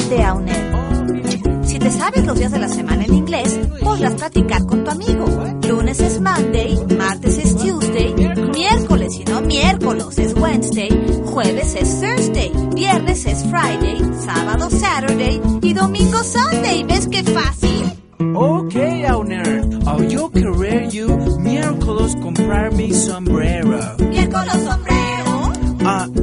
de AUNED. Si te sabes los días de la semana en inglés, podrás platicar con tu amigo. Lunes es Monday, martes es Tuesday, miércoles y no miércoles es Wednesday, jueves es Thursday, viernes es Friday, sábado Saturday y domingo Sunday. ¿Ves qué fácil? Okay, AUNED. Yo querer you miércoles comprar mi sombrero. ¿Miércoles sombrero?